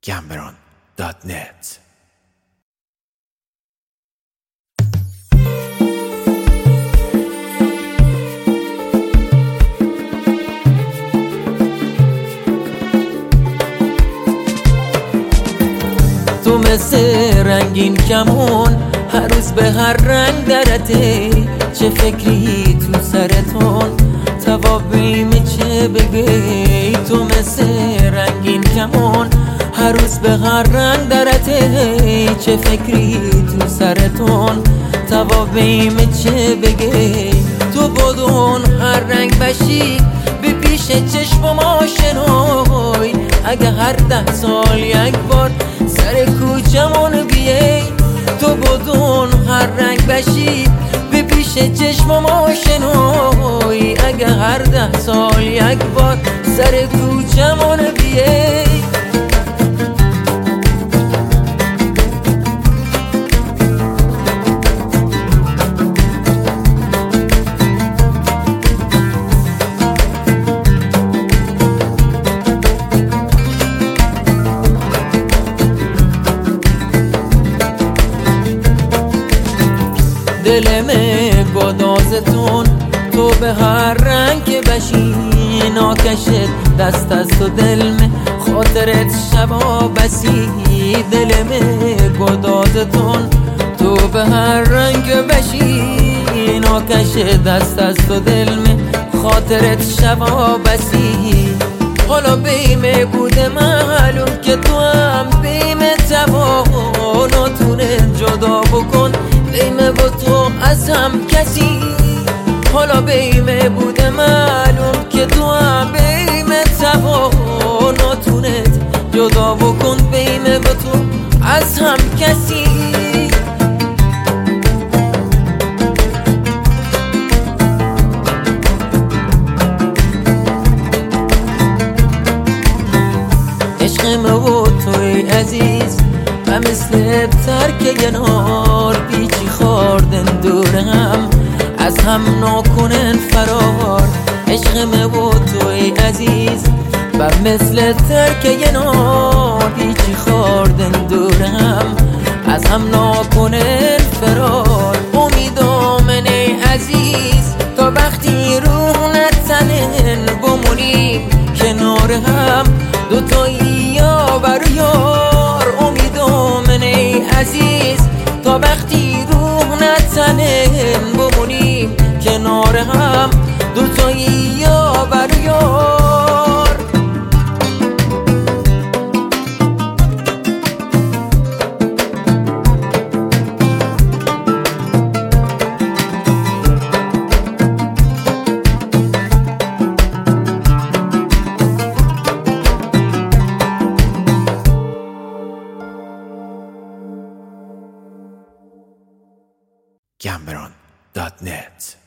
Gamberon.net. تو مثل رنگین کمون هر روز به هر رنگ درته، چه فکری تو سرتون توابیم چه بگی. تو مثل رنگین کمون هر روز به هر رنگ درته، چه فکری تو سرتون توابیم چه بگی. تو بدون هر رنگ بشی به پیش چشم ما شنوی، اگه هر 10 سال یک بار سر کوچمون بیای. تو بدون هر رنگ بشی به پیش چشم ما شنوی، اگه هر 10 سال یک بار سر کوچمون بیای. دلم گدازتون تو به هر رنگ که بشی، ناکشت دست از تو دلم خاطرت شبا بسی. دلم گدازتون تو به هر رنگ که بشی، ناکشت دست از تو دلم خاطرت شبا بسی. حالا بیمه بوده معلوم که تو هم بیمه تواناتونه جدا بکن بیمه با تو از هم کسی. حالا بیمه بوده معلوم که تو هم بیمه تواناتونت جدا بکن بیمه با تو از هم کسی. عشقم و توی عزیز و مثل ترک یه نار، پیچی خوردن دور هم از هم نکنن فرار. عشقم و توی عزیز و مثل ترک یه نار، پیچی خوردن دور هم از هم نکنن فرار. امیدم ای عزیز تا وقتی روح نتنن بمونیم کنار هم دوتایی یار و یار. امیدم ای عزیز تا وقتی روح نتنن بمونیم کنار هم دوتایی یار و یار. Gamberon.net.